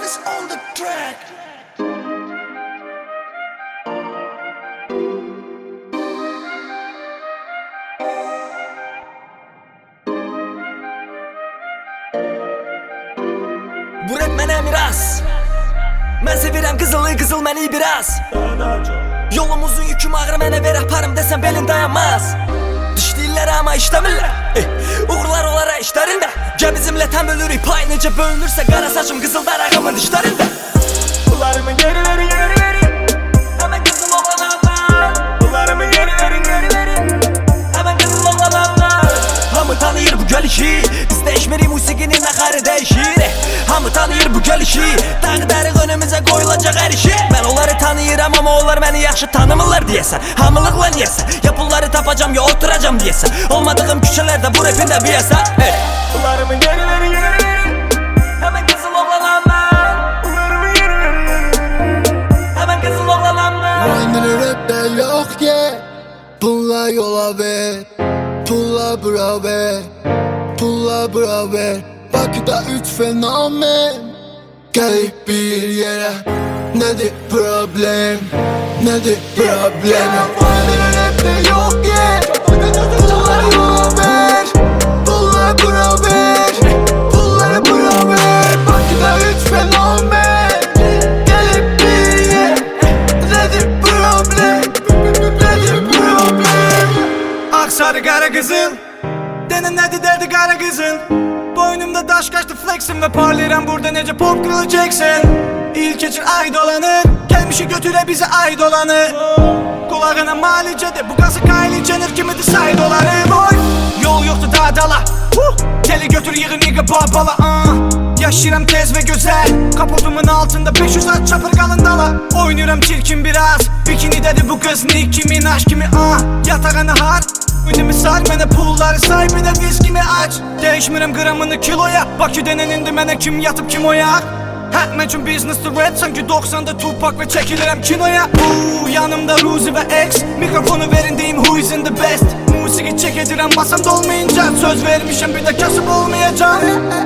is on the track. Bu rap mənə miras. Mən sevirəm qızılı, qızıl məni biraz. Yolumuzun yüküm ağır, mənə ver aparım desəm belin dayanmaz. Dişləyirlər amma işləmirlər, uğurlar onlara işlərində. Gəl bizimlə təm ölürük, pay necə bölünürsə qara saçım qızıldar ağamın dişlərində. Bunlarımı geri verin, geri verin. Həmən qızıl oğlanlar. Bunlarımı geri verin, geri verin. Həmən qızıl oğlanlar. Hamı tanıyır bu gəlişi, biz dəyişmirik musiqinin axarı dəyişir. Hamı tanıyır bu gəlişi, dağ-dərıq önümüzə qoyulacaq hər işi. Mən onları tanıyıram amma onlar məni yaxşı tanımırlar deyəsən. Hamılıqla niyəsən, ya pulları tapacam ya oturacam deyəsən. Olmadığım küçələrdə bu rapin də biyəsən. Bunlarımı geri verin, geri verin. Həmən qızıl oğlanlar. Bunlarımı geri verin. Həmən qızıl oğlanlar. Aynı rapdə yox ki, bunlar yola ver. Pulla bura ver, pulla bura ver. Bakıda üç fenomen gəlib bir yerə. Nədir problem, nədir problem? Aynı rapdə yox ki, bunlar yola ver. Pulla bura ver, pulları bura ver. Bakıda üç fenomen gəlib bir yerə. Nədir problem, nədir problem? Ağ sarı qara qızıl, denən nədir derdi qara qızıl. Boynumda daş kaçtı flexim ve parlayıram burada necə pop kralı Jackson. İl keçir ay dolanır, gelmişi götüre bize ay dolanır. Kulağına malicədir, bu qası Kylie Jenner kimidir say doları. Boy, yol yoktu daha dala, Geli götür yığın yığı babala. Yaşayıram tez ve güzel, kapotumun altında 500 at çapır qalın dala. Oynuyorum çirkin biraz, bikini dedi bu kız Nicki Minaj kimi. Yatağını har, ünümü sar, mənə pulları say, bir də viskimi aç. Değişmirəm qramını kiloya, Baküdən indi mənə kim yatıb kim oyak. Mən üçün business to rap, sanki 90'da Tupac ve çəkilirəm kinoya. Yanımda Ruzi ve X, mikrofonu verin deyim who is in the best. Musiki çek edirəm masamda olmayınca, söz vermişəm bir də kasıb olmayacam.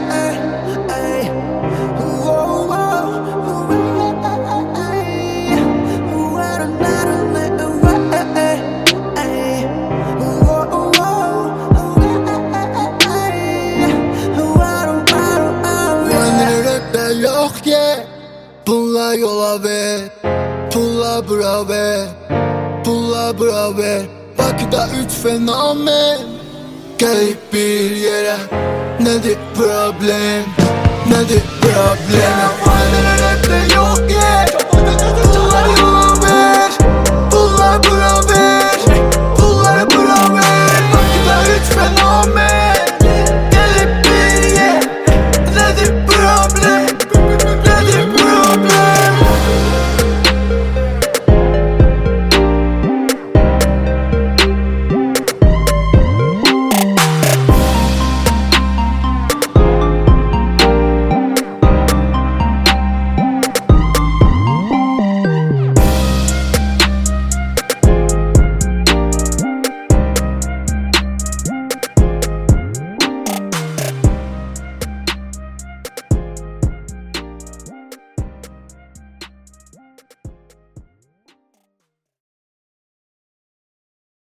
Yox ki, bunlar yola ver. Pulla bura ver, pulla bura ver. Bakıda üç fenomen gəlib bir yerə. Nədir problem, nədir problem? Aynı rapdə yox